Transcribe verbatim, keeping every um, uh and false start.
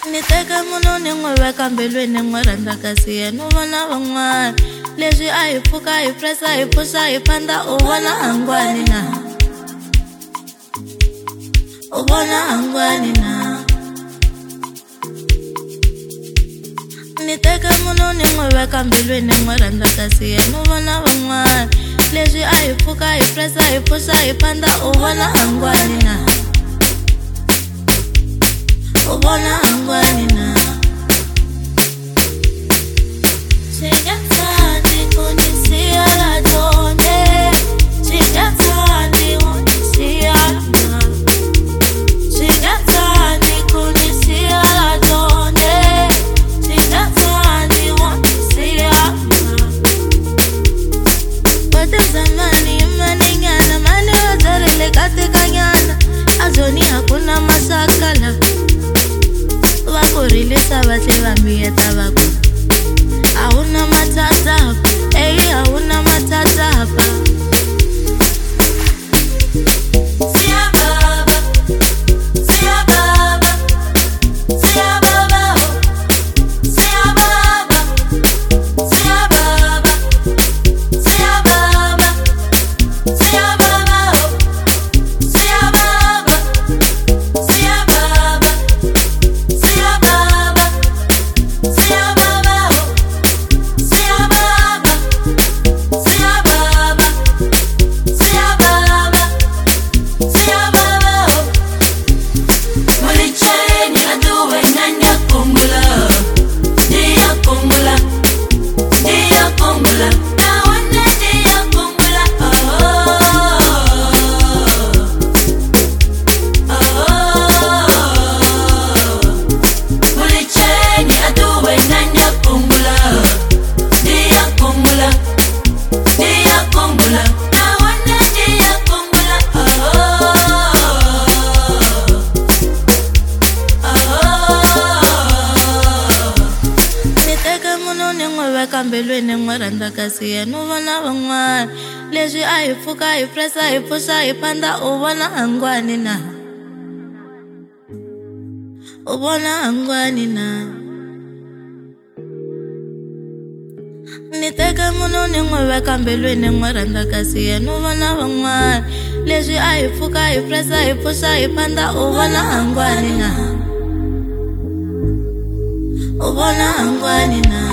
Ni teka munhu ni n'wi veka mbilwini ni n'wi rhandza kasi yena u vona van'wana leswi a hi pfuka hi pressa hi phusa hi phanda u vona hangwani na u vona hangwani na ni teka munhu ni n'wi veka mbilwini ni n'wi rhandza kasi yena u vona van'wana leswi a hi pfuka hi pressa hi phusa hi phanda u vona hangwani na u vona hangwani na singathandi kunisiya la tone singathandi kunisiya la singathandi kunisiya la tone singathandi kunisiya la kote zamani maningana mani wazarile katika nyana azoni hakuna masakala vakurilisa vatle va miyeta vaku a wu na matsatapa eyi a wu na matsatapa siya baba siya baba siya baba siya baba siya baba siya baba siya baba siya baba siya baba siya baba siya baba siya baba siya baba siya baba siya baba mulicheni aduwe nanya kungula dia kungula dia kungula nawana dia kungula oh oh mulicheni aduwe nanya kungula dia kungula dia kungula nawana dia kungula oh oh ni teka munhu ni n'wi veka mbilwini ni n'wi rhandza kasi yena u vona van'wana leswi a hi pfuka hi pressa hi phusa hi phanda u vona hangwani na u vona hangwani na ni teka munhu ni n'wi veka mbilwini ni n'wi rhandza kasi yena u vona van'wana leswi a hi pfuka hi pressa hi phusa hi phanda u vona hangwani na u vona hangwani na